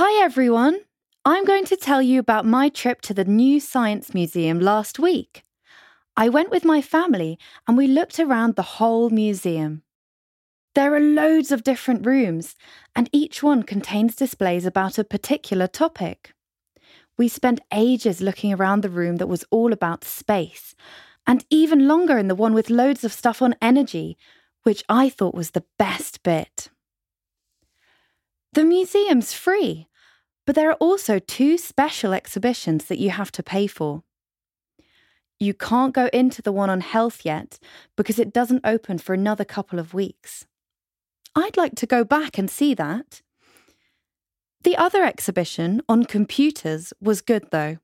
Hi everyone! I'm going to tell you about my trip to the new Science Museum last week. I went with my family and we looked around the whole museum. There are loads of different rooms and each one contains displays about a particular topic. We spent ages looking around the room that was all about space and even longer in the one with loads of stuff on energy, which I thought was the best bit. The museum's free, but there are also 2 special exhibitions that you have to pay for. You can't go into the one on health yet because it doesn't open for another couple of weeks. I'd like to go back and see that. The other exhibition on computers was good though.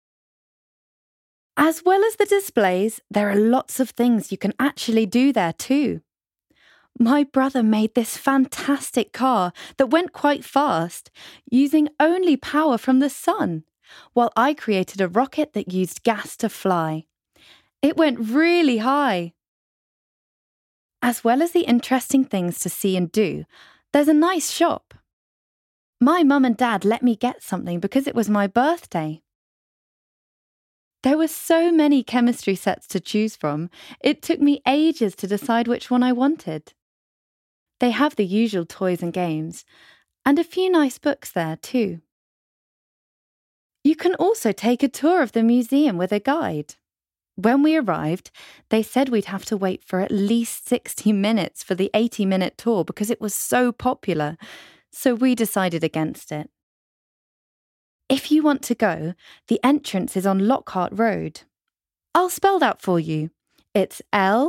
As well as the displays, there are lots of things you can actually do there too. My brother made this fantastic car that went quite fast, using only power from the sun, while I created a rocket that used gas to fly. It went really high. As well as the interesting things to see and do, there's a nice shop. My mum and dad let me get something because it was my birthday. There were so many chemistry sets to choose from, it took me ages to decide which one I wanted. They have the usual toys and games, and a few nice books there too. You can also take a tour of the museum with a guide. When we arrived, they said we'd have to wait for at least 60 minutes for the 80-minute tour because it was so popular, so we decided against it. If you want to go, the entrance is on Lockhart Road. I'll spell that for you. It's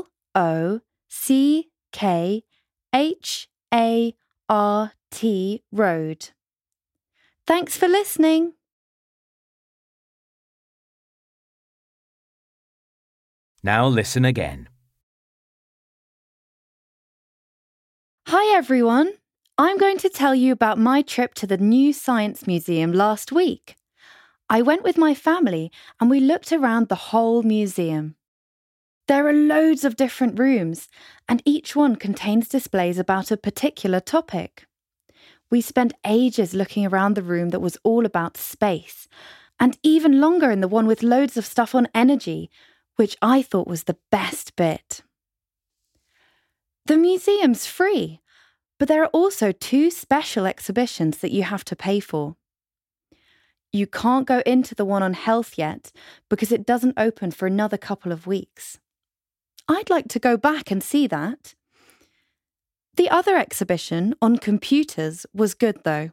Lockhat Road. Thanks for listening. Now listen again. Hi everyone! I'm going to tell you about my trip to the new Science Museum last week. I went with my family and we looked around the whole museum. There are loads of different rooms and each one contains displays about a particular topic. We spent ages looking around the room that was all about space and even longer in the one with loads of stuff on energy, which I thought was the best bit. The museum's free, but there are also 2 special exhibitions that you have to pay for. You can't go into the one on health yet because it doesn't open for another couple of weeks. I'd like to go back and see that. The other exhibition on computers was good though.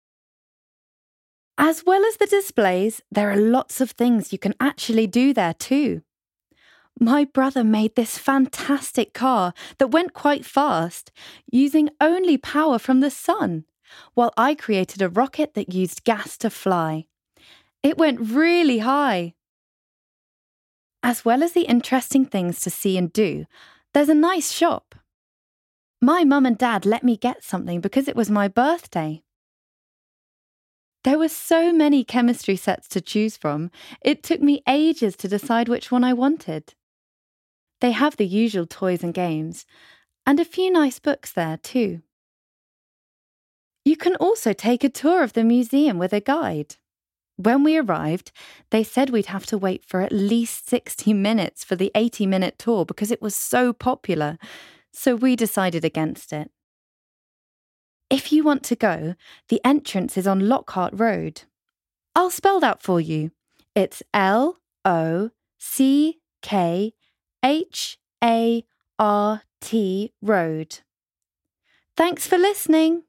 As well as the displays, there are lots of things you can actually do there too. My brother made this fantastic car that went quite fast, using only power from the sun, while I created a rocket that used gas to fly. It went really high. As well as the interesting things to see and do, there's a nice shop. My mum and dad let me get something because it was my birthday. There were so many chemistry sets to choose from, it took me ages to decide which one I wanted. They have the usual toys and games, and a few nice books there too. You can also take a tour of the museum with a guide. When we arrived, they said we'd have to wait for at least 60 minutes for the 80-minute tour because it was so popular, so we decided against it. If you want to go, the entrance is on Lockhart Road. I'll spell that for you. It's Lockhat Road. Thanks for listening.